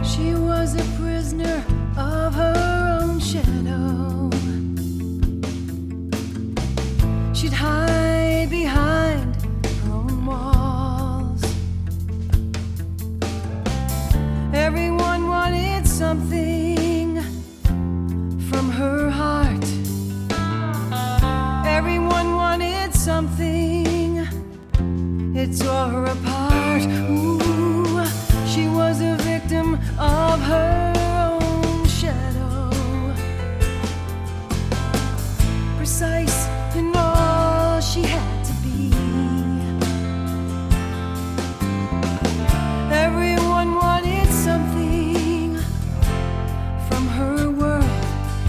She was a prisoner of her own shadow. She'd hide behind her own walls. Everyone wanted something from her heart. Everyone wanted something. It tore her apart. Ooh, she was a victim of her own shadow. Precise in all she had to be. Everyone wanted something from her world.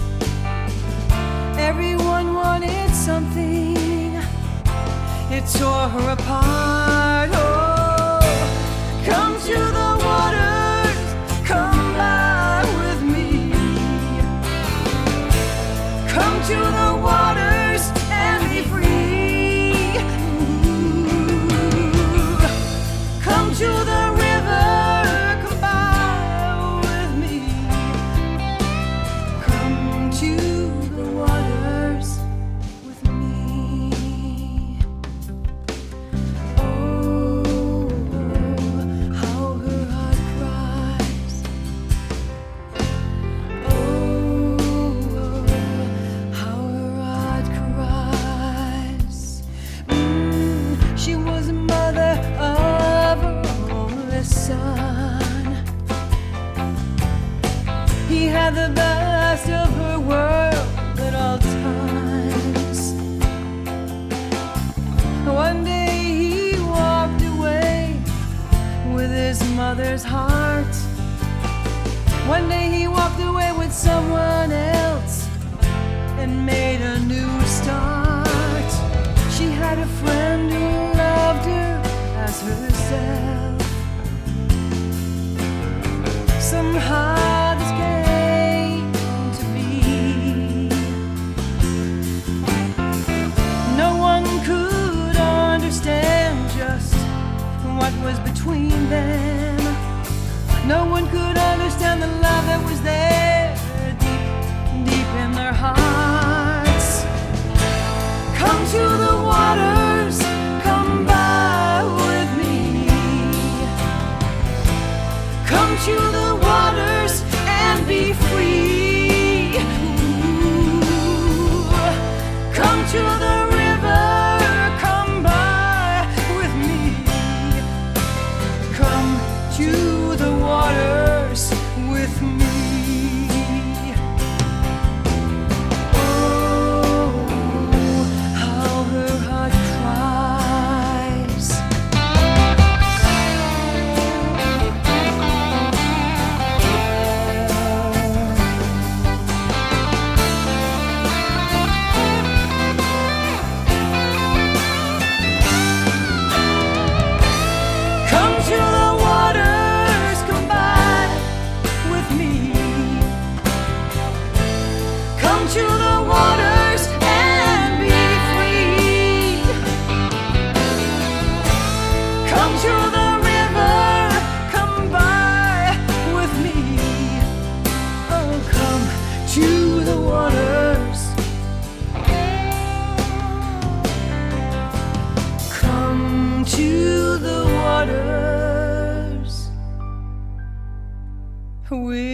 Everyone wanted something. It tore her apart. Oh, come to the waters, come by with me. Come to the waters and be free. Ooh. Come to the river, come by with me. Come to the waters with me. Oh, how her heart cries. Oh, how her heart cries. She was a mother of her only son. He had the best of her world at all times. One day he walked away with his mother's heart. One day he walked away with someone else and made a new start. She had a friend who loved her as herself. Somehow this came to be. No one could understand just what was between them. No one could understand the love that was there deep, deep in their hearts. Come to the waters, come by with me. Come to the waters and be free. Ooh. Come to the river, come by with me. Come to the waters with me. Oh, how her heart cries. Come to the waters, come by with me. Come to the waters and be free. Come to the river, come by with me. Oh, come to the waters. Come to the waters with